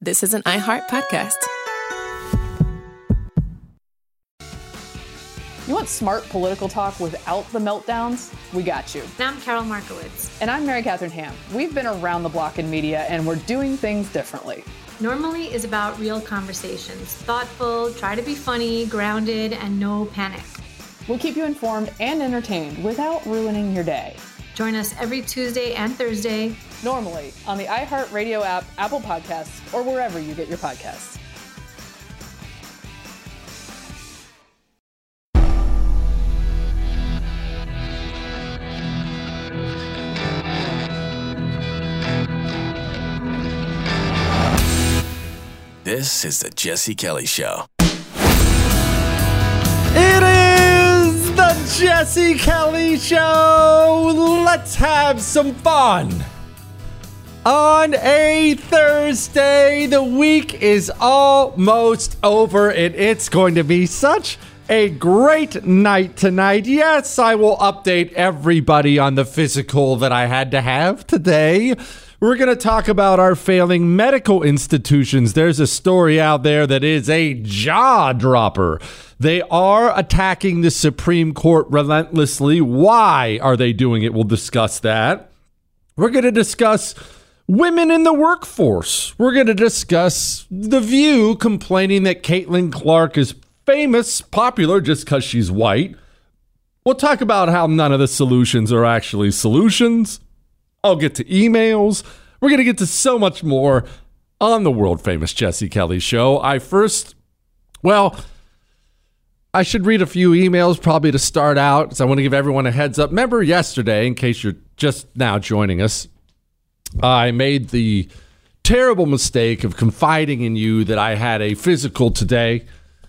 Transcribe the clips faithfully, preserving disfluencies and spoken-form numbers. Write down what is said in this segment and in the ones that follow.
This is an iHeart podcast. You want smart political talk without the meltdowns? We got you. I'm Carol Markowitz. And I'm Mary Catherine Ham. We've been around the block in media, and we're doing things differently. Normally is about real conversations. Thoughtful, try to be funny, grounded, and no panic. We'll keep you informed and entertained without ruining your day. Join us every Tuesday and Thursday. Normally on the iHeartRadio app, Apple Podcasts, or wherever you get your podcasts. This is the Jesse Kelly Show. It is the Jesse Kelly Show. Let's have some fun. On a Thursday, the week is almost over, and it's going to be such a great night tonight. Yes, I will update everybody on the physical that I had to have today. We're going to talk about our failing medical institutions. There's a story out there that is a jaw dropper. They are attacking the Supreme Court relentlessly. Why are they doing it? We'll discuss that. We're going to discuss women in the workforce. We're going to discuss The View complaining that Caitlin Clark is famous, popular just because she's white. We'll talk about how none of the solutions are actually solutions. I'll get to emails. We're going to get to so much more on the world famous Jesse Kelly Show. I first, well, I should read a few emails probably to start out, so I want to give everyone a heads up. Remember yesterday, in case you're just now joining us, I made the terrible mistake of confiding in you that I had a physical today.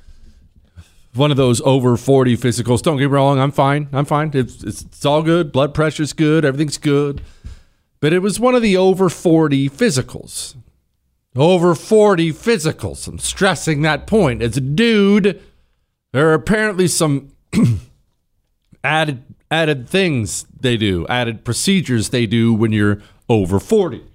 One of those over forty physicals. Don't get me wrong, I'm fine. I'm fine. It's, it's, it's all good. Blood pressure's good. Everything's good. But it was one of the over forty physicals. Over forty physicals. I'm stressing that point. As a dude, there are apparently some added added things they do, added procedures they do when you're over forty.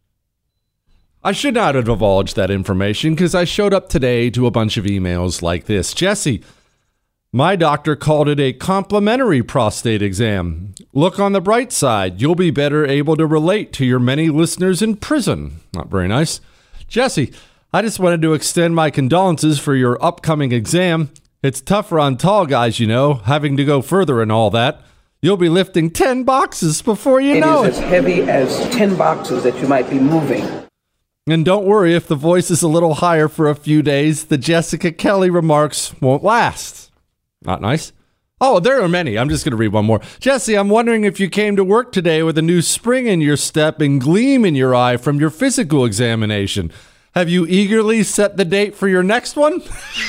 I should not have divulged that information because I showed up today to a bunch of emails like this. Jesse, my doctor called it a complimentary prostate exam. Look on the bright side. You'll be better able to relate to your many listeners in prison. Not very nice. Jesse, I just wanted to extend my condolences for your upcoming exam. It's tougher on tall guys, you know, having to go further and all that. You'll be lifting ten boxes before you know it. It is as heavy as ten boxes that you might be moving. And don't worry if the voice is a little higher for a few days. The Jessica Kelly remarks won't last. Not nice. Oh, there are many. I'm just going to read one more. Jesse, I'm wondering if you came to work today with a new spring in your step and gleam in your eye from your physical examination. Have you eagerly set the date for your next one?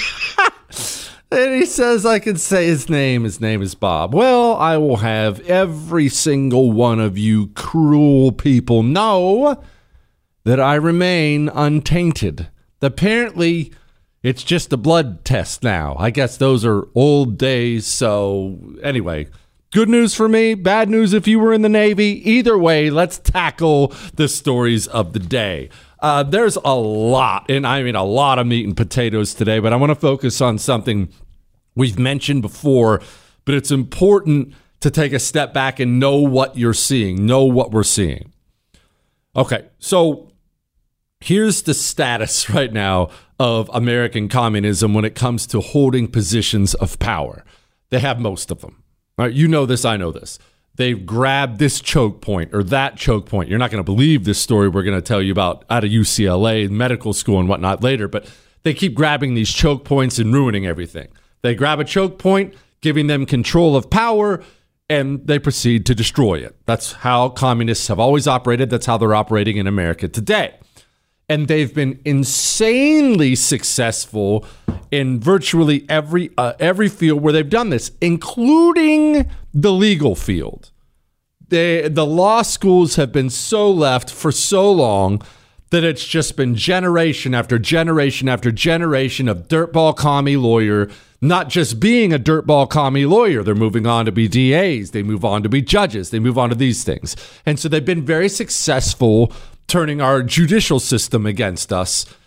And he says I can say his name. His name is Bob. Well, I will have every single one of you cruel people know that I remain untainted. Apparently, it's just a blood test now. I guess those are old days. So anyway, good news for me, bad news if you were in the Navy. Either way, let's tackle the stories of the day. Uh, there's a lot, and I mean a lot of meat and potatoes today, but I want to focus on something we've mentioned before, but it's important to take a step back and know what you're seeing, know what we're seeing. Okay, so here's the status right now of American communism when it comes to holding positions of power. They have most of them. All right, you know this, I know this. They've grabbed this choke point or that choke point. You're not going to believe this story we're going to tell you about out of U C L A, medical school and whatnot later, but they keep grabbing these choke points and ruining everything. They grab a choke point, giving them control of power, and they proceed to destroy it. That's how communists have always operated. That's how they're operating in America today. And they've been insanely successful in virtually every uh, every field where they've done this, including the legal field. They, the law schools have been so left for so long that it's just been generation after generation after generation of dirtball commie lawyer, not just being a dirtball commie lawyer. They're moving on to be D As. They move on to be judges. They move on to these things. And so they've been very successful turning our judicial system against us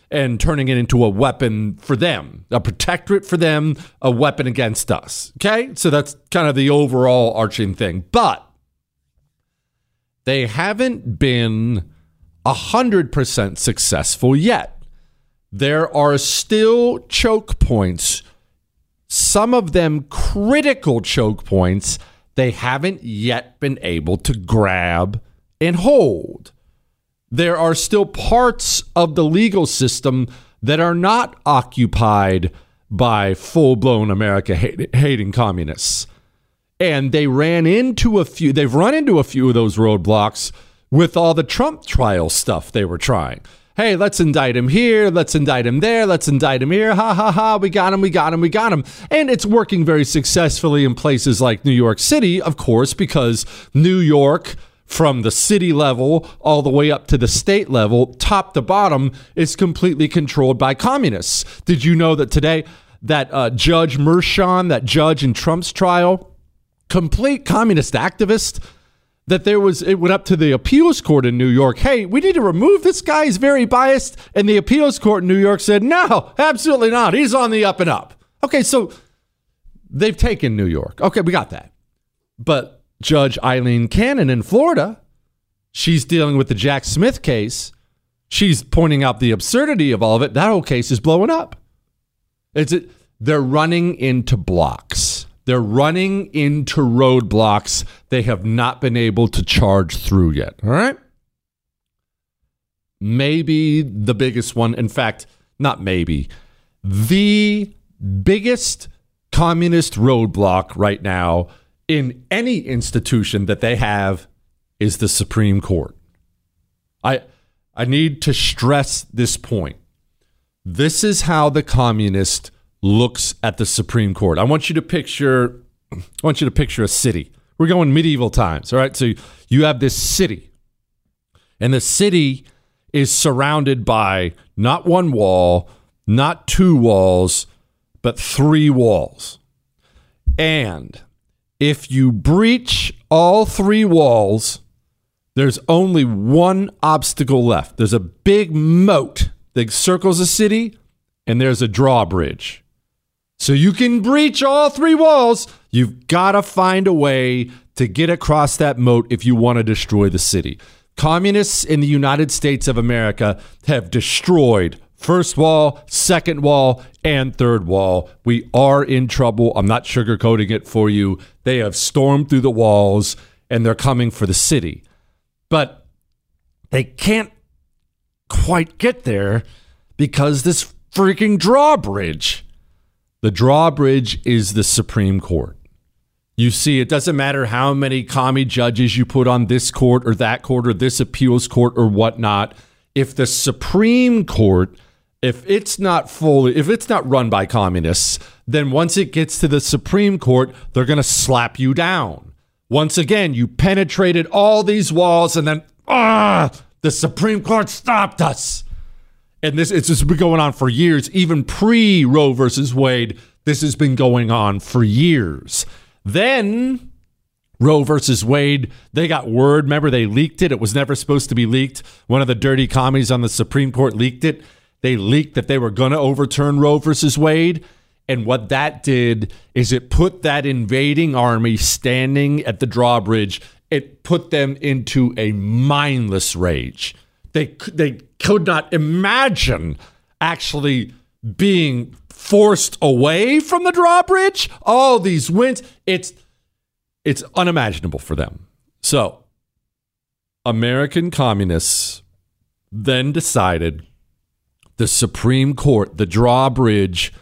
and turning it into a weapon for them, a protectorate for them, a weapon against us. Okay? So that's kind of the overall arching thing. But they haven't been one hundred percent successful yet. There are still choke points, some of them critical choke points, they haven't yet been able to grab and hold. There are still parts of the legal system that are not occupied by full-blown America-hating communists. And they ran into a few, they've run into a few of those roadblocks with all the Trump trial stuff they were trying. Hey, let's indict him here, let's indict him there, let's indict him here, ha ha ha, we got him, we got him, we got him. And it's working very successfully in places like New York City, of course, because New York, from the city level all the way up to the state level, top to bottom, is completely controlled by communists. Did you know that today that uh, Judge Merchan, that judge in Trump's trial, complete communist activist, that there was, it went up to the appeals court in New York. Hey, we need to remove this guy. He's very biased. And the appeals court in New York said, no, absolutely not. He's on the up and up. Okay, so they've taken New York. Okay, we got that. But Judge Eileen Cannon in Florida, she's dealing with the Jack Smith case. She's pointing out the absurdity of all of it. That whole case is blowing up. It's it. They're running into blocks. They're running into roadblocks they have not been able to charge through yet. All right? Maybe the biggest one, in fact, not maybe, the biggest communist roadblock right now in any institution that they have is the Supreme Court. I I need to stress this point. This is how the communist looks at the Supreme Court. I want you to picture I want you to picture a city. We're going medieval times, all right? So you have this city. And the city is surrounded by not one wall, not two walls, but three walls. And if you breach all three walls, there's only one obstacle left. There's a big moat that circles the city, and there's a drawbridge. So you can breach all three walls. You've got to find a way to get across that moat if you want to destroy the city. Communists in the United States of America have destroyed first wall, second wall, and third wall. We are in trouble. I'm not sugarcoating it for you. They have stormed through the walls, and they're coming for the city. But they can't quite get there because this freaking drawbridge. The drawbridge is the Supreme Court. You see, it doesn't matter how many commie judges you put on this court or that court or this appeals court or whatnot. If the Supreme Court, if it's not fully, if it's not run by communists, then once it gets to the Supreme Court, they're going to slap you down. Once again, you penetrated all these walls and then, ah, the Supreme Court stopped us. And this, it's just been going on for years. Even pre-Roe versus Wade, this has been going on for years. Then Roe versus Wade, they got word. Remember, they leaked it. It was never supposed to be leaked. One of the dirty commies on the Supreme Court leaked it. They leaked that they were going to overturn Roe versus Wade. And what that did is it put that invading army standing at the drawbridge, it put them into a mindless rage. They, they could not imagine actually being forced away from the drawbridge. All these winds, it's it's unimaginable for them. So American communists then decided the Supreme Court, the drawbridge,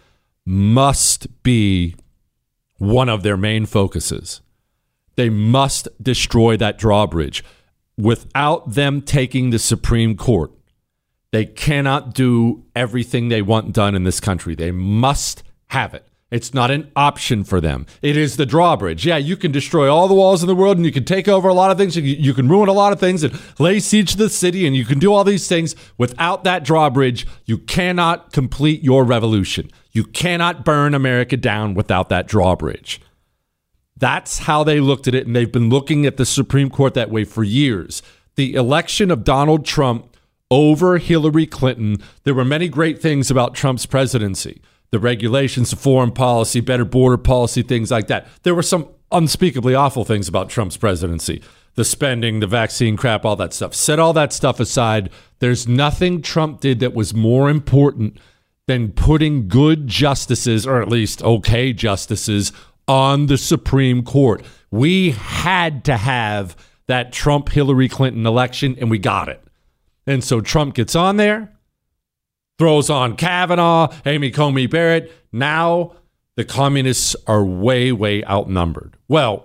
must be one of their main focuses. They must destroy that drawbridge. Without them taking the Supreme Court, they cannot do everything they want done in this country. They must have it. It's not an option for them. It is the drawbridge. Yeah, you can destroy all the walls in the world and you can take over a lot of things. You, you can ruin a lot of things and lay siege to the city and you can do all these things. Without that drawbridge, you cannot complete your revolution. You cannot burn America down without that drawbridge. That's how they looked at it, and they've been looking at the Supreme Court that way for years. The election of Donald Trump over Hillary Clinton. There were many great things about Trump's presidency. The regulations, the foreign policy, better border policy, things like that. There were some unspeakably awful things about Trump's presidency. The spending, the vaccine crap, all that stuff. Set all that stuff aside. There's nothing Trump did that was more important than putting good justices, or at least okay justices, on the Supreme Court. We had to have that Trump-Hillary Clinton election, and we got it. And so Trump gets on there, throws on Kavanaugh, Amy Coney Barrett. Now the communists are way, way outnumbered. Well,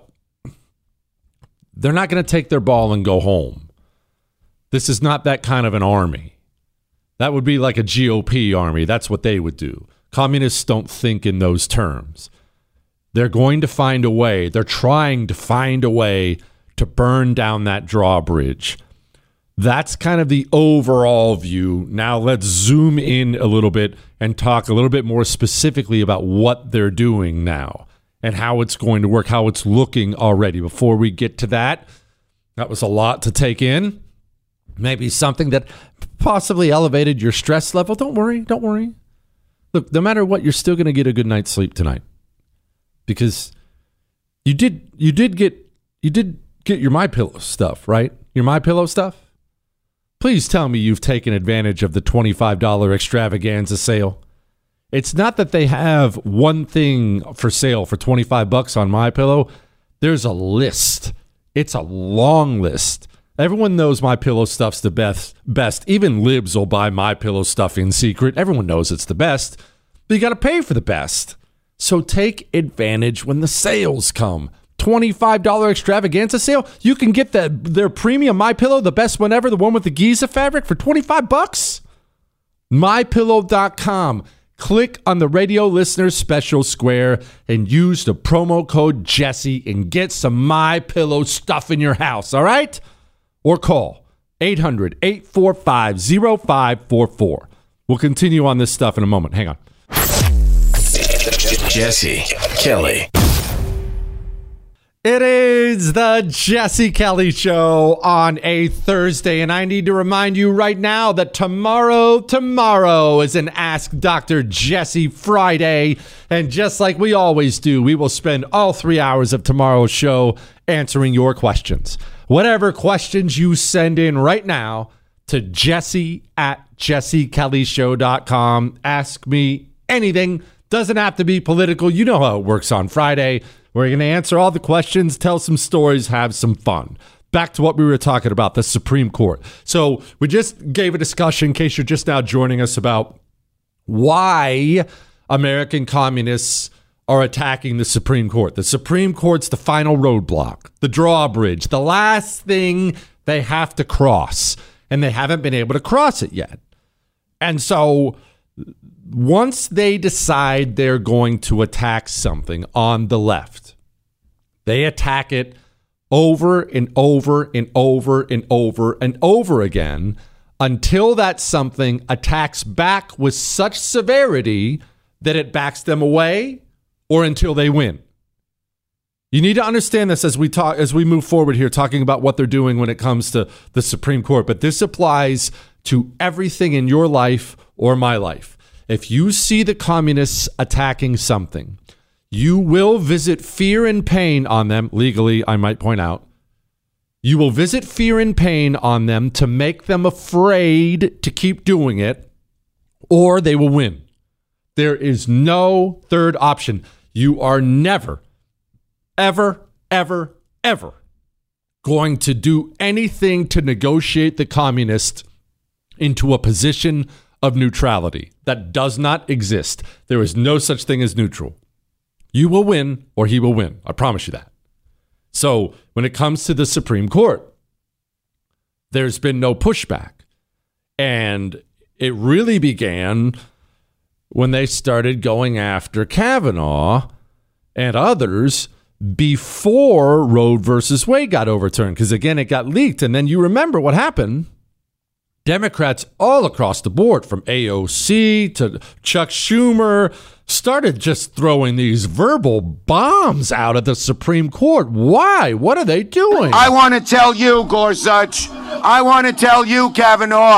they're not going to take their ball and go home. This is not that kind of an army. That would be like a G O P army. That's what they would do. Communists don't think in those terms. They're going to find a way. They're trying to find a way to burn down that drawbridge. That's kind of the overall view. Now let's zoom in a little bit and talk a little bit more specifically about what they're doing now and how it's going to work, how it's looking already. Before we get to that, that was a lot to take in. Maybe something that possibly elevated your stress level. Don't worry, don't worry. Look, no matter what, you're still going to get a good night's sleep tonight. Because you did you did get you did get your MyPillow stuff, right? Your MyPillow stuff? Please tell me you've taken advantage of the twenty-five dollars extravaganza sale. It's not that they have one thing for sale for twenty-five bucks on MyPillow. There's a list. It's a long list. Everyone knows MyPillow stuff's the best. Best. Even libs will buy MyPillow stuff in secret. Everyone knows it's the best. But you got to pay for the best. So take advantage when the sales come. twenty-five dollars extravaganza sale. You can get the, their premium MyPillow, the best one ever, the one with the Giza fabric for twenty-five bucks. my pillow dot com. Click on the radio listeners special square and use the promo code Jesse and get some MyPillow stuff in your house, all right? Or call eight hundred, eight four five, oh five four four. We'll continue on this stuff in a moment. Hang on. Jesse Kelly. It is the Jesse Kelly Show on a Thursday, and I need to remind you right now that tomorrow, tomorrow is an Ask Doctor Jesse Friday, and just like we always do, we will spend all three hours of tomorrow's show answering your questions. Whatever questions you send in right now to Jesse at jesse kelly show dot com. Ask me anything. Doesn't have to be political. You know how it works on Friday. We're going to answer all the questions, tell some stories, have some fun. Back to what we were talking about, the Supreme Court. So we just gave a discussion, in case you're just now joining us, about why American communists are attacking the Supreme Court. The Supreme Court's the final roadblock, the drawbridge, the last thing they have to cross, and they haven't been able to cross it yet. And so once they decide they're going to attack something on the left, they attack it over and over and over and over and over again until that something attacks back with such severity that it backs them away, or until they win. You need to understand this as we talk, as we move forward here, talking about what they're doing when it comes to the Supreme Court. But this applies to everything in your life or my life. If you see the communists attacking something, you will visit fear and pain on them, legally, I might point out. You will visit fear and pain on them to make them afraid to keep doing it, or they will win. There is no third option. You are never, ever, ever, ever going to do anything to negotiate the communists into a position of neutrality. That does not exist. There is no such thing as neutral. You will win or he will win. I promise you that. So when it comes to the Supreme Court, there's been no pushback. And it really began when they started going after Kavanaugh and others before Roe versus Wade got overturned. Because again, it got leaked. And then you remember what happened. Democrats all across the board, from A O C to Chuck Schumer, started just throwing these verbal bombs out at the Supreme Court. Why? What are they doing? I want to tell you, Gorsuch, I want to tell you, Kavanaugh,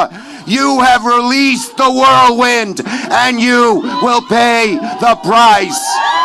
You have released the whirlwind, and you will pay the price.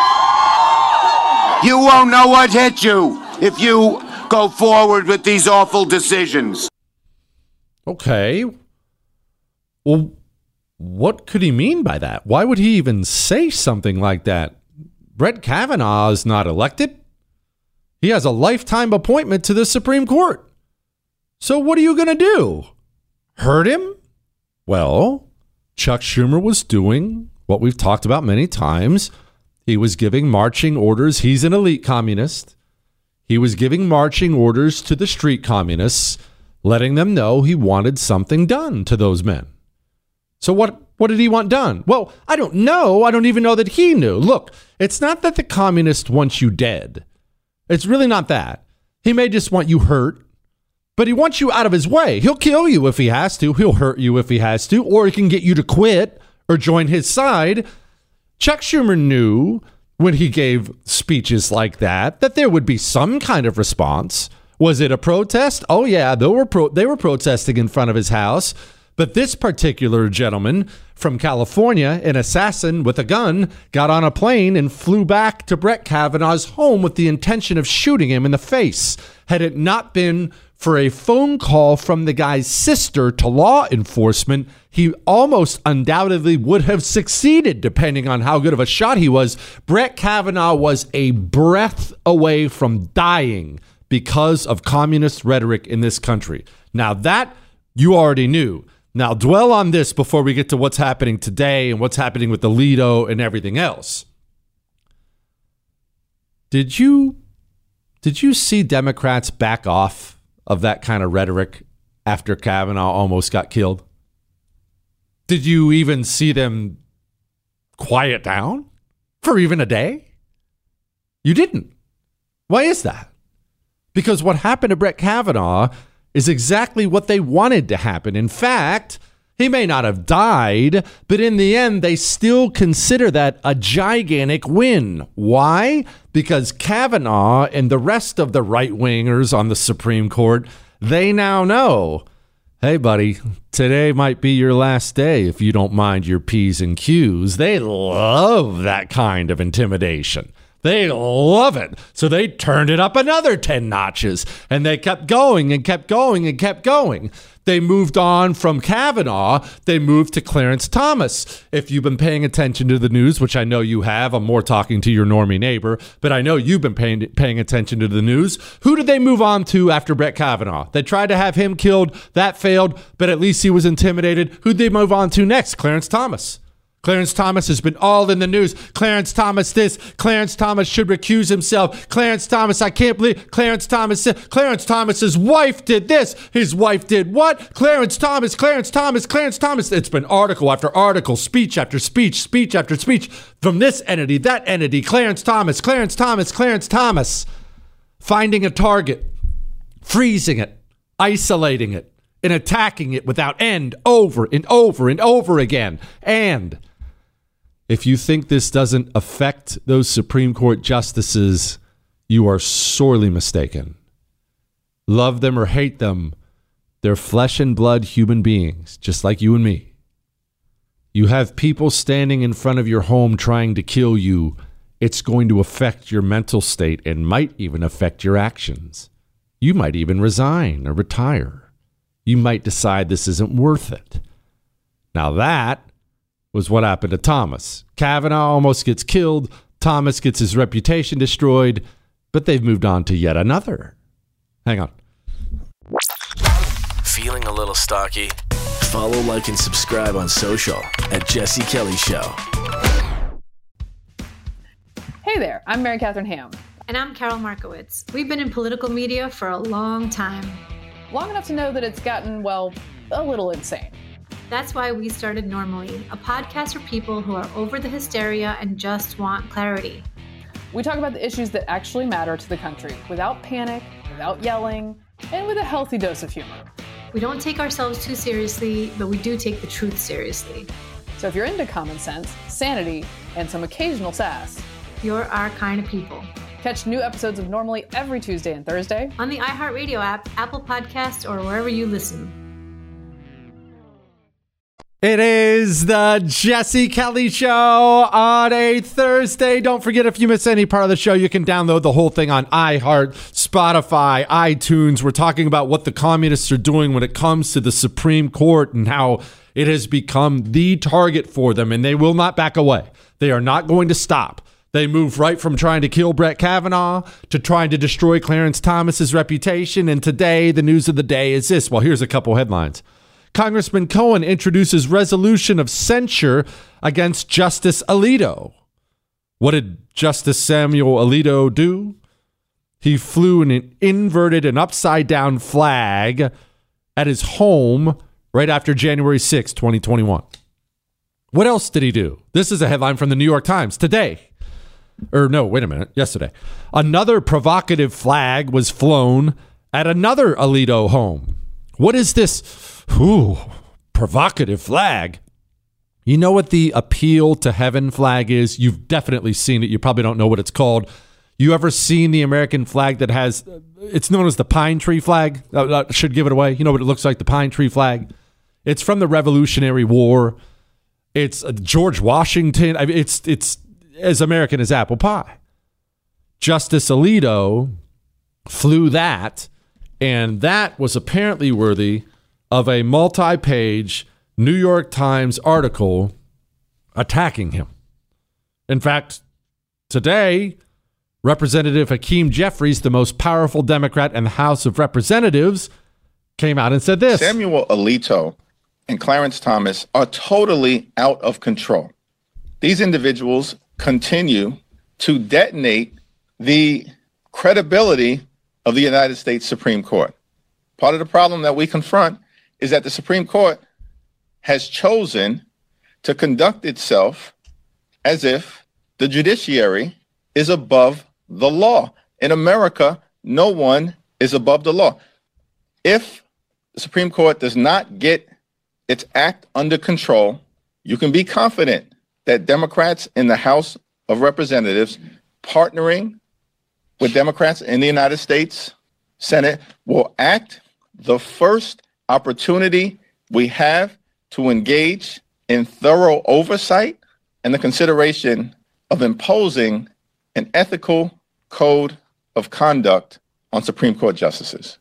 You won't know what hit you if you go forward with these awful decisions. Okay. Well, what could he mean by that? Why would he even say something like that? Brett Kavanaugh is not elected. He has a lifetime appointment to the Supreme Court. So what are you going to do? Hurt him? Well, Chuck Schumer was doing what we've talked about many times. He was giving marching orders. He's an elite communist. He was giving marching orders to the street communists, letting them know he wanted something done to those men. So what, what did he want done? Well, I don't know. I don't even know that he knew. Look, it's not that the communist wants you dead. It's really not that. He may just want you hurt, but he wants you out of his way. He'll kill you if he has to. He'll hurt you if he has to, or he can get you to quit or join his side. Chuck Schumer knew when he gave speeches like that that there would be some kind of response. Was it a protest? Oh, yeah, they were pro- they were protesting in front of his house. But this particular gentleman from California, an assassin with a gun, got on a plane and flew back to Brett Kavanaugh's home with the intention of shooting him in the face. Had it not been for a phone call from the guy's sister to law enforcement, he almost undoubtedly would have succeeded, depending on how good of a shot he was. Brett Kavanaugh was a breath away from dying because of communist rhetoric in this country. Now that you already knew. Now, dwell on this before we get to what's happening today and what's happening with Alito and everything else. Did you did you see Democrats back off of that kind of rhetoric after Kavanaugh almost got killed? Did you even see them quiet down for even a day? You didn't. Why is that? Because what happened to Brett Kavanaugh is exactly what they wanted to happen. In fact, he may not have died, but in the end, they still consider that a gigantic win. Why? Because Kavanaugh and the rest of the right-wingers on the Supreme Court, they now know, hey, buddy, today might be your last day if you don't mind your P's and Q's. They love that kind of intimidation. They love it. So they turned it up another ten notches, and they kept going and kept going and kept going. They moved on from Kavanaugh. They moved to Clarence Thomas. If you've been paying attention to the news, which I know you have, I'm more talking to your normie neighbor, but I know you've been paying, paying attention to the news. Who did they move on to after Brett Kavanaugh? They tried to have him killed. That failed, but at least he was intimidated. Who'd they move on to next? Clarence Thomas. Clarence Thomas has been all in the news. Clarence Thomas this. Clarence Thomas should recuse himself. Clarence Thomas, I can't believe. Clarence Thomas. Clarence Thomas's wife did this. His wife did what? Clarence Thomas, Clarence Thomas, Clarence Thomas. It's been article after article, speech after speech, speech after speech from this entity, that entity. Clarence Thomas, Clarence Thomas, Clarence Thomas. Finding a target, freezing it, isolating it, and attacking it without end over and over and over again. And if you think this doesn't affect those Supreme Court justices, you are sorely mistaken. Love them or hate them, they're flesh and blood human beings, just like you and me. You have people standing in front of your home trying to kill you. It's going to affect your mental state and might even affect your actions. You might even resign or retire. You might decide this isn't worth it. Now that was what happened to Thomas. Kavanaugh almost gets killed. Thomas gets his reputation destroyed, but they've moved on to yet another. Hang on. Feeling a little stocky? Follow, like, and subscribe on social at Jesse Kelly Show. Hey there, I'm Mary Catherine Ham. And I'm Carol Markowitz. We've been in political media for a long time. Long enough to know that it's gotten, well, a little insane. That's why we started Normally, a podcast for people who are over the hysteria and just want clarity. We talk about the issues that actually matter to the country without panic, without yelling, and with a healthy dose of humor. We don't take ourselves too seriously, but we do take the truth seriously. So if you're into common sense, sanity, and some occasional sass, you're our kind of people. Catch new episodes of Normally every Tuesday and Thursday on the iHeartRadio app, Apple Podcasts, or wherever you listen. It is the Jesse Kelly Show on a Thursday. Don't forget, if you miss any part of the show, you can download the whole thing on iHeart, Spotify, iTunes. We're talking about what the communists are doing when it comes to the Supreme Court and how it has become the target for them, and they will not back away. They are not going to stop. They move right from trying to kill Brett Kavanaugh to trying to destroy Clarence Thomas's reputation, and today, the news of the day is this. Well, here's a couple headlines. Congressman Cohen introduces resolution of censure against Justice Alito. What did Justice Samuel Alito do? He flew an inverted and upside down flag at his home right after January sixth, twenty twenty-one. What else did he do? This is a headline from the New York Times today. Or no, wait a minute, yesterday. Another provocative flag was flown at another Alito home. What is this? Ooh, provocative flag. You know what the appeal to heaven flag is? You've definitely seen it. You probably don't know what it's called. You ever seen the American flag that has, it's known as the pine tree flag? I should give it away. You know what it looks like, the pine tree flag? It's from the Revolutionary War. It's George Washington. I mean, it's it's as American as apple pie. Justice Alito flew that, and that was apparently worthy of a multi-page New York Times article attacking him. In fact, today, Representative Hakeem Jeffries, the most powerful Democrat in the House of Representatives, came out and said this. Samuel Alito and Clarence Thomas are totally out of control. These individuals continue to detonate the credibility of the United States Supreme Court. Part of the problem that we confront is that the Supreme Court has chosen to conduct itself as if the judiciary is above the law. In America, no one is above the law. If the Supreme Court does not get its act under control, you can be confident that Democrats in the House of Representatives, partnering with Democrats in the United States Senate, will act the first opportunity we have to engage in thorough oversight and the consideration of imposing an ethical code of conduct on Supreme Court justices.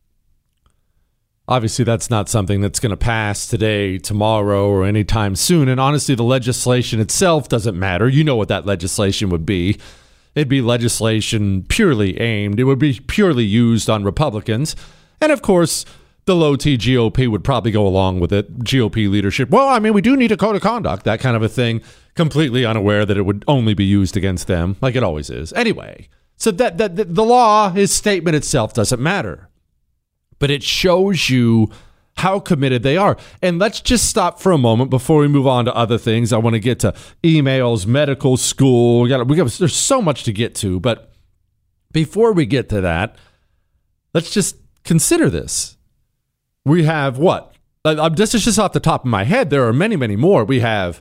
Obviously, that's not something that's going to pass today, tomorrow, or anytime soon. And honestly, the legislation itself doesn't matter. You know what that legislation would be. It'd be legislation purely aimed. It would be purely used on Republicans. And of course, the low-T G O P would probably go along with it. G O P leadership, well, I mean, we do need a code of conduct, that kind of a thing, completely unaware that it would only be used against them, like it always is. Anyway, so that, that, that the law, his statement itself doesn't matter. But it shows you how committed they are. And let's just stop for a moment before we move on to other things. I want to get to emails, medical school. We got, we got, there's so much to get to. But before we get to that, let's just consider this. We have what? Uh, this is just off the top of my head. There are many, many more. We have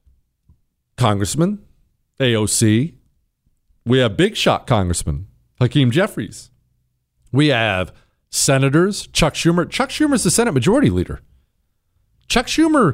Congressman, A O C. We have big shot Congressman, Hakeem Jeffries. We have senators, Chuck Schumer. Chuck Schumer's the Senate Majority Leader. Chuck Schumer,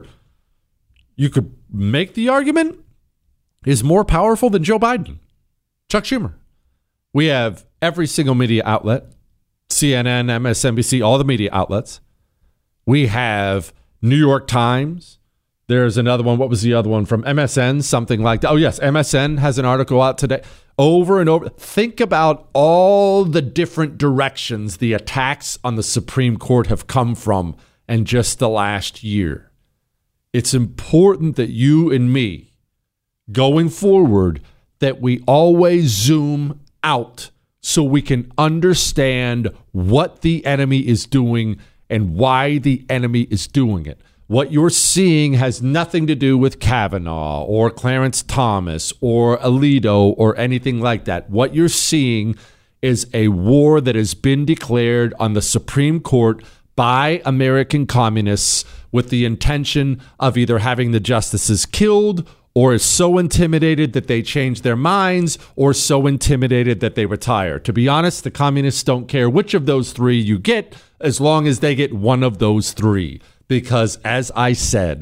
you could make the argument, is more powerful than Joe Biden. Chuck Schumer. We have every single media outlet, C N N, M S N B C, all the media outlets. We have New York Times. There's another one. What was the other one from M S N? Something like that. Oh, yes. M S N has an article out today. Over and over. Think about all the different directions the attacks on the Supreme Court have come from in just the last year. It's important that you and me, going forward, that we always zoom out so we can understand what the enemy is doing and why the enemy is doing it. What you're seeing has nothing to do with Kavanaugh or Clarence Thomas or Alito or anything like that. What you're seeing is a war that has been declared on the Supreme Court by American communists with the intention of either having the justices killed or is so intimidated that they change their minds or so intimidated that they retire. To be honest, the communists don't care which of those three you get as long as they get one of those three. Because as I said,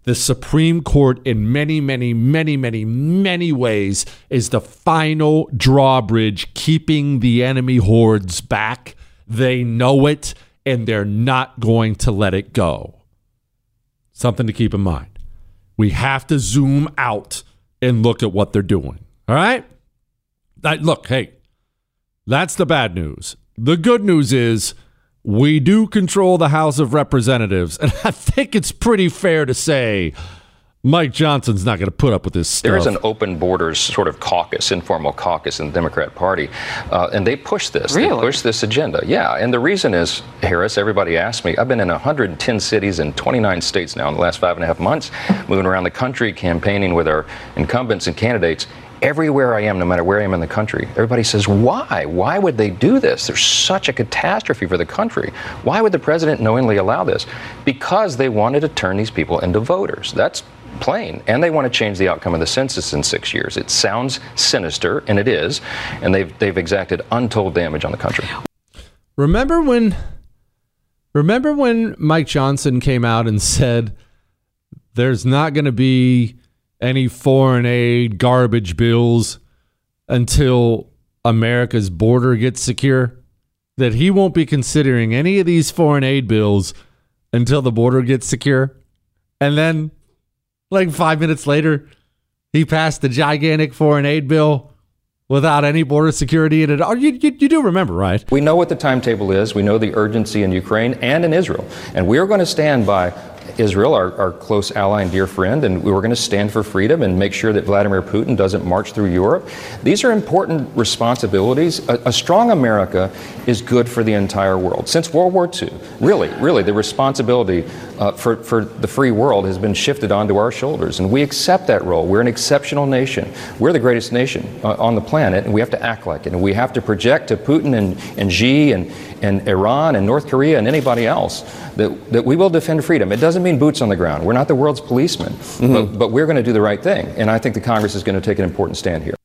The Supreme Court, in many, many, many, many, many ways, is the final drawbridge keeping the enemy hordes back. They know it, and they're not going to let it go. Something to keep in mind. We have to zoom out and look at what they're doing. All right? That, look, hey, that's the bad news. The good news is we do control the House of Representatives, and I think it's pretty fair to say Mike Johnson's not going to put up with this stuff. There is an open borders sort of caucus, informal caucus in the Democrat Party, uh, and they push this. Really? They push this agenda. Yeah, and the reason is, Harris, everybody asks me, I've been in one hundred ten cities in twenty-nine states now in the last five and a half months, moving around the country, campaigning with our incumbents and candidates. Everywhere I am, no matter where I am in the country, everybody says, why? Why would they do this? There's such a catastrophe for the country. Why would the president knowingly allow this? Because they wanted to turn these people into voters. That's plain. And they want to change the outcome of the census in six years. It sounds sinister, and it is. And they've they've exacted untold damage on the country. Remember when, remember when Mike Johnson came out and said there's not going to be any foreign aid garbage bills until America's border gets secure? That he won't be considering any of these foreign aid bills until the border gets secure? And then, like five minutes later, he passed the gigantic foreign aid bill without any border security in it. Oh, you, you, you do remember, right? We know what the timetable is. We know the urgency in Ukraine and in Israel. And we are going to stand by Israel, our, our close ally and dear friend, and we were going to stand for freedom and make sure that Vladimir Putin doesn't march through Europe. These are important responsibilities. A, a strong America is good for the entire world. Since World War Two, really, really, the responsibility uh, for, for the free world has been shifted onto our shoulders, and we accept that role. We're an exceptional nation. We're the greatest nation uh, on the planet, and we have to act like it, and we have to project to Putin and, and Xi and, and Iran and North Korea and anybody else that, that we will defend freedom. It doesn't mean boots on the ground. We're not the world's policemen, mm-hmm. but, but we're going to do the right thing. And I think the Congress is going to take an important stand here.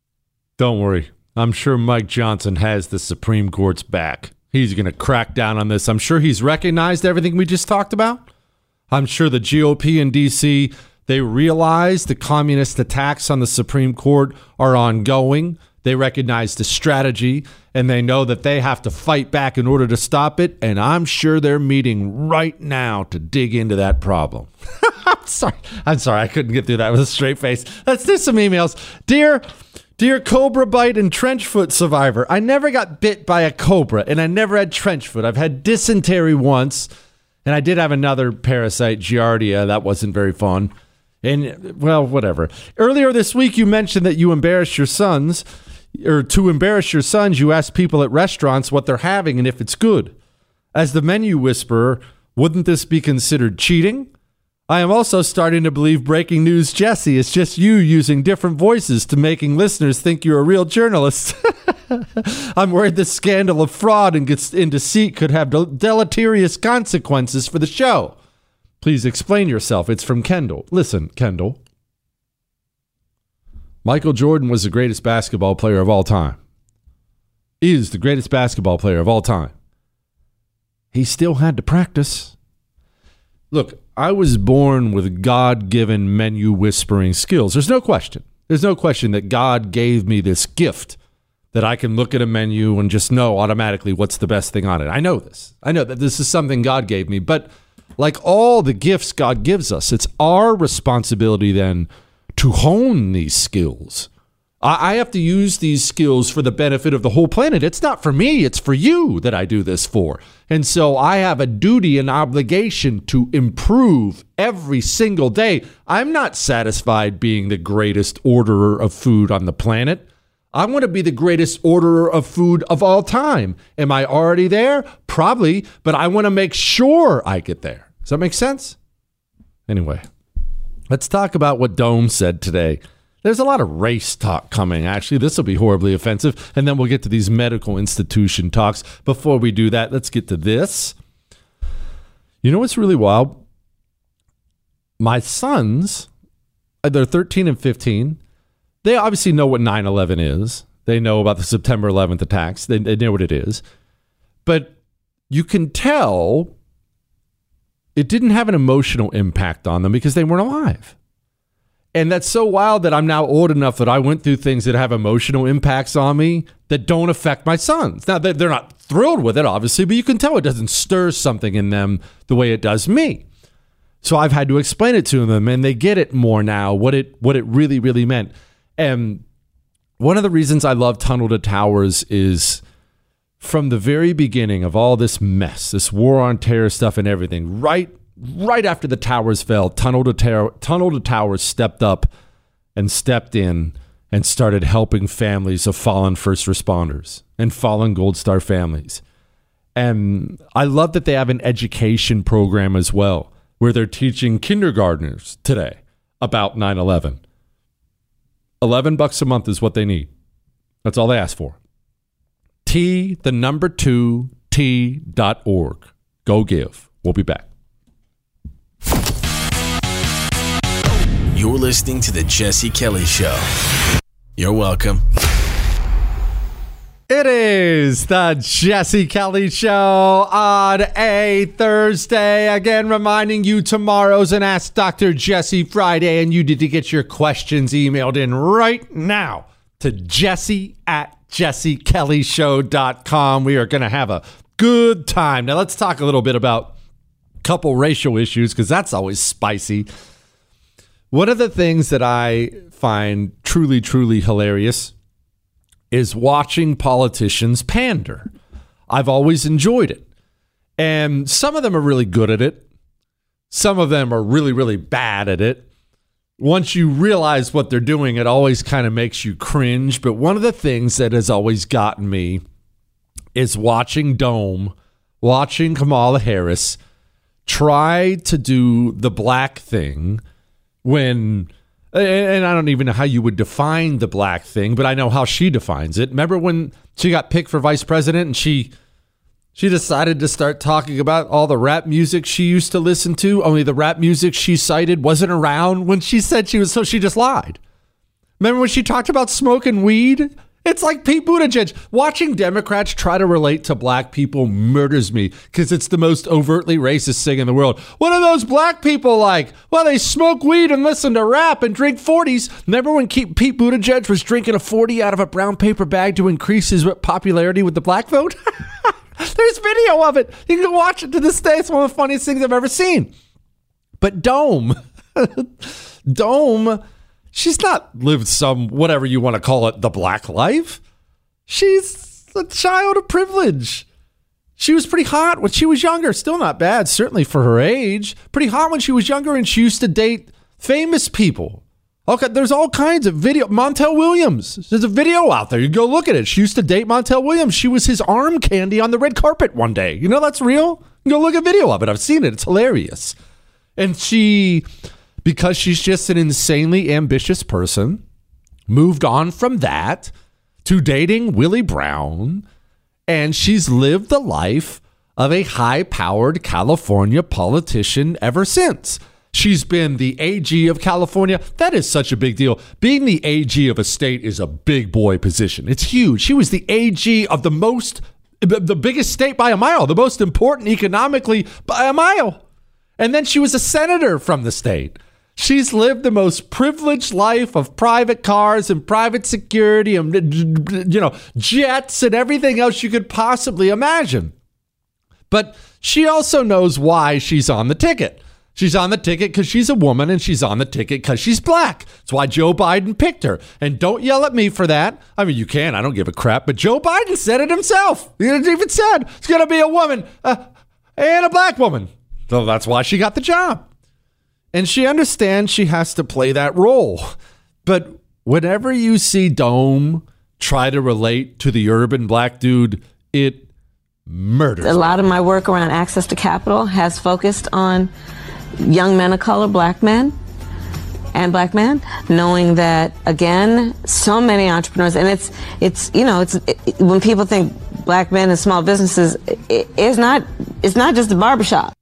Don't worry. I'm sure Mike Johnson has the Supreme Court's back. He's going to crack down on this. I'm sure he's recognized everything we just talked about. I'm sure the G O P in D C, they realize the communist attacks on the Supreme Court are ongoing. They recognize the strategy, and they know that they have to fight back in order to stop it. And I'm sure they're meeting right now to dig into that problem. I'm sorry. I'm sorry. I couldn't get through that with a straight face. Let's do some emails. Dear, dear Cobra Bite and Trenchfoot survivor, I never got bit by a cobra, and I never had trenchfoot. I've had dysentery once, and I did have another parasite, Giardia. That wasn't very fun. And, well, whatever. Earlier this week, you mentioned that you embarrassed your sons. Or to embarrass your sons, you ask people at restaurants what they're having and if it's good. As the menu whisperer, wouldn't this be considered cheating? I am also starting to believe Breaking News Jesse is just you using different voices to making listeners think you're a real journalist. I'm worried the scandal of fraud and deceit could have deleterious consequences for the show. Please explain yourself. It's from Kendall. Listen, Kendall. Michael Jordan was the greatest basketball player of all time. Is the greatest basketball player of all time. He still had to practice. Look, I was born with God-given menu whispering skills. There's no question. There's no question that God gave me this gift that I can look at a menu and just know automatically what's the best thing on it. I know this. I know that this is something God gave me. But like all the gifts God gives us, it's our responsibility then to hone these skills. I have to use these skills for the benefit of the whole planet. It's not for me, it's for you that I do this for. And so I have a duty and obligation to improve every single day. I'm not satisfied being the greatest orderer of food on the planet. I want to be the greatest orderer of food of all time. Am I already there? Probably, but I want to make sure I get there. Does that make sense? Anyway. Let's talk about what Dome said today. There's a lot of race talk coming, actually. This will be horribly offensive. And then we'll get to these medical institution talks. Before we do that, let's get to this. You know what's really wild? My sons, they're thirteen and fifteen. They obviously know what nine eleven is. They know about the September eleventh attacks. They, they know what it is. But you can tell it didn't have an emotional impact on them because they weren't alive. And that's so wild that I'm now old enough that I went through things that have emotional impacts on me that don't affect my sons. Now, they're not thrilled with it, obviously, but you can tell it doesn't stir something in them the way it does me. So I've had to explain it to them, and they get it more now, what it what it really, really meant. And one of the reasons I love Tunnel to Towers is from the very beginning of all this mess, this war on terror stuff and everything, right Right after the towers fell, Tunnel to, Ter- Tunnel to Towers stepped up and stepped in and started helping families of fallen first responders and fallen Gold Star families. And I love that they have an education program as well, where they're teaching kindergartners today about nine eleven. eleven bucks a month is what they need. That's all they ask for. T, the number two, T dot org. Go give. We'll be back. You're listening to The Jesse Kelly Show. You're welcome. It is The Jesse Kelly Show on a Thursday. Again, reminding you tomorrow's an Ask Doctor Jesse Friday, and you need to get your questions emailed in right now to Jesse at jesse kelly show dot com. We are going to have a good time. Now, let's talk a little bit about a couple racial issues, because that's always spicy. One of the things that I find truly, truly hilarious is watching politicians pander. I've always enjoyed it. And some of them are really good at it. Some of them are really, really bad at it. Once you realize what they're doing, it always kind of makes you cringe. But one of the things that has always gotten me is watching Dome, watching Kamala Harris try to do the black thing when, and I don't even know how you would define the black thing, but I know how she defines it. Remember when she got picked for vice president and she she decided to start talking about all the rap music she used to listen to, only the rap music she cited wasn't around when she said she was, so she just lied. Remember when she talked about smoking weed? It's like Pete Buttigieg. Watching Democrats try to relate to black people murders me, because it's the most overtly racist thing in the world. What are those black people like? Well, they smoke weed and listen to rap and drink forties. Remember when Pete Buttigieg was drinking a forty out of a brown paper bag to increase his popularity with the black vote? There's video of it. You can watch it to this day. It's one of the funniest things I've ever seen. But Dome, Dome... she's not lived some, whatever you want to call it, the black life. She's a child of privilege. She was pretty hot when she was younger. Still not bad, certainly for her age. Pretty hot when she was younger, and she used to date famous people. Okay, there's all kinds of video. Montel Williams. There's a video out there. You go look at it. She used to date Montel Williams. She was his arm candy on the red carpet one day. You know that's real? You go look at video of it. I've seen it. It's hilarious. And she... because she's just an insanely ambitious person, moved on from that to dating Willie Brown, and she's lived the life of a high-powered California politician ever since. She's been the A G of California. That is such a big deal. Being the A G of a state is a big boy position. It's huge. She was the A G of the most, the biggest state by a mile, the most important economically by a mile. And then she was a senator from the state. She's lived the most privileged life of private cars and private security and, you know, jets and everything else you could possibly imagine. But she also knows why she's on the ticket. She's on the ticket because she's a woman, and she's on the ticket because she's black. That's why Joe Biden picked her. And don't yell at me for that. I mean, you can. I don't give a crap. But Joe Biden said it himself. He even said it's going to be a woman uh, and a black woman. So that's why she got the job. And she understands she has to play that role. But whenever you see Dome try to relate to the urban black dude, it murders. A lot of my work around access to capital has focused on young men of color, black men and black men, knowing that, again, so many entrepreneurs, and it's, it's you know, it's it, when people think black men and small businesses, it, it's not, it's not just a barbershop.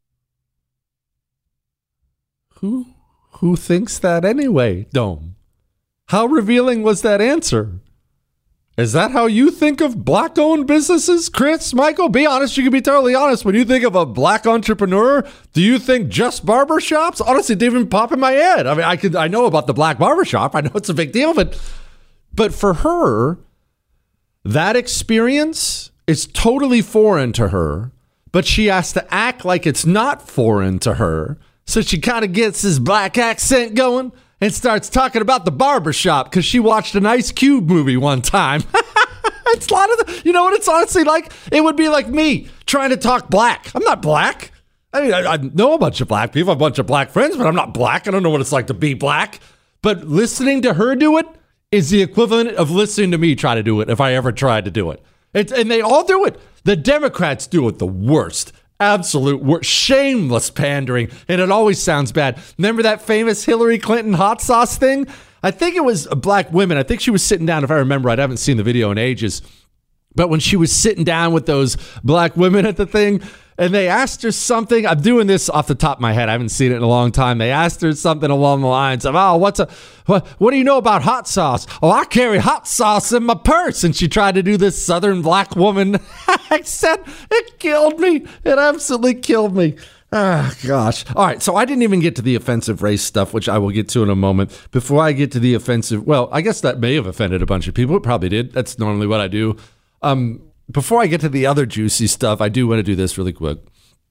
Who who thinks that anyway, Dome? How revealing was that answer? Is that how you think of black-owned businesses, Chris? Michael, be honest. You can be totally honest. When you think of a black entrepreneur, do you think just barbershops? Honestly, it didn't even pop in my head. I mean, I could, I know about the black barbershop. I know it's a big deal, but, but for her, that experience is totally foreign to her, but she has to act like it's not foreign to her. So she kind of gets this black accent going and starts talking about the barbershop because she watched an Ice Cube movie one time. It's a lot of the, you know what it's honestly like? It would be like me trying to talk black. I'm not black. I mean, I, I know a bunch of black people, a bunch of black friends, but I'm not black. I don't know what it's like to be black. But listening to her do it is the equivalent of listening to me try to do it if I ever tried to do it. It's, and they all do it. The Democrats do it the worst. Absolute worst. Shameless pandering. And it always sounds bad. Remember that famous Hillary Clinton hot sauce thing? I think it was black women. I think she was sitting down, if I remember right. I haven't seen the video in ages. But when she was sitting down with those black women at the thing, and they asked her something, I'm doing this off the top of my head. I haven't seen it in a long time. They asked her something along the lines of, oh, what's a, what, what do you know about hot sauce? Oh, I carry hot sauce in my purse. And she tried to do this Southern black woman accent. It killed me. It absolutely killed me. Ah, gosh. All right. So I didn't even get to the offensive race stuff, which I will get to in a moment. Before I get to the offensive, well, I guess that may have offended a bunch of people. It probably did. That's normally what I do. Um, Before I get to the other juicy stuff, I do want to do this really quick.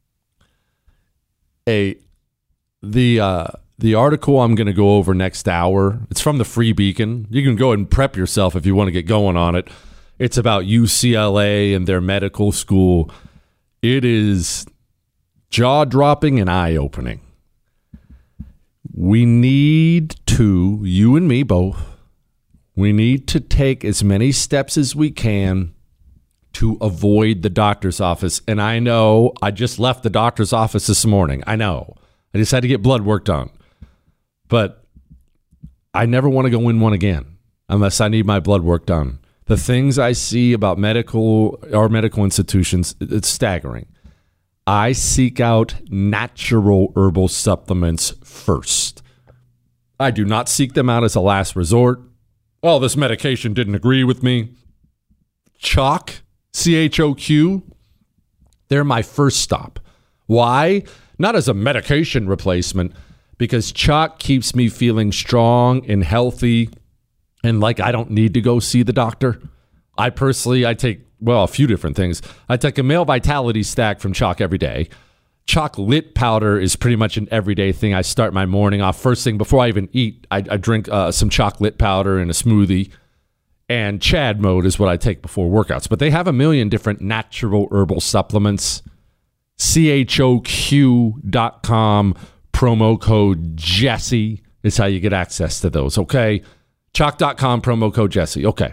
A the uh, the article I'm going to go over next hour, it's from the Free Beacon. You can go ahead and prep yourself if you want to get going on it. It's about U C L A and their medical school. It is jaw-dropping and eye-opening. We need to, you and me both, we need to take as many steps as we can to avoid the doctor's office. And I know I just left the doctor's office this morning. I know. I just had to get blood work done. But I never want to go in one again unless I need my blood work done. The things I see about medical or medical institutions, it's staggering. I seek out natural herbal supplements first. I do not seek them out as a last resort. Oh, this medication didn't agree with me. Chalk, C H O Q, they're my first stop. Why? Not as a medication replacement, because chalk keeps me feeling strong and healthy and like I don't need to go see the doctor. I personally, I take, well, a few different things. I take a male vitality stack from chalk every day. Chalk lit powder is pretty much an everyday thing. I start my morning off first thing before I even eat. I, I drink uh, some chalk lit powder in a smoothie. And Chad mode is what I take before workouts. But they have a million different natural herbal supplements. C H O Q dot com, promo code Jesse is how you get access to those, okay? Chalk dot com, promo code Jesse, okay.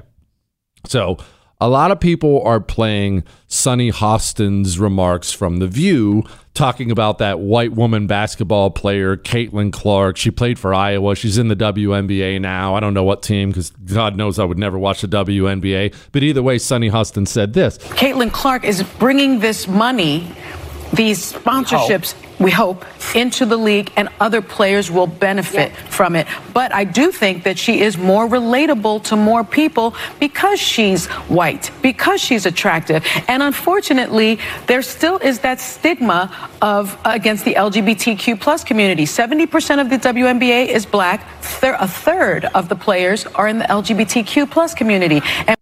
So a lot of people are playing Sonny Hostin's remarks from The View, talking about that white woman basketball player, Caitlin Clark. She played for Iowa. She's in the W N B A now. I don't know what team, because God knows I would never watch the W N B A. But either way, Sonny Hostin said this. Caitlin Clark is bringing this money, these sponsorships, we hope, into the league, and other players will benefit yeah. from it. But I do think that she is more relatable to more people because she's white, because she's attractive. And unfortunately, there still is that stigma of uh, against the L G B T Q plus community. seventy percent of the W N B A is black. Thir- a third of the players are in the L G B T Q plus community. And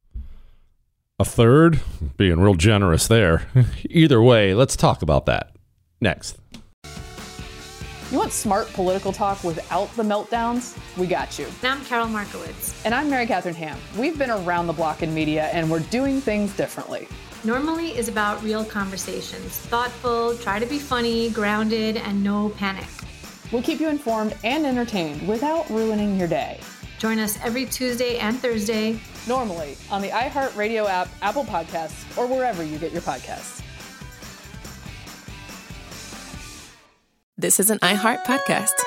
a third? Being real generous there. Either way, let's talk about that. Next. You want smart political talk without the meltdowns? We got you. And I'm Carol Markowitz. And I'm Mary Catherine Ham. We've been around the block in media, and we're doing things differently. Normally is about real conversations. Thoughtful, try to be funny, grounded, and no panic. We'll keep you informed and entertained without ruining your day. Join us every Tuesday and Thursday. Normally on the iHeartRadio app, Apple Podcasts, or wherever you get your podcasts. This is an iHeart podcast.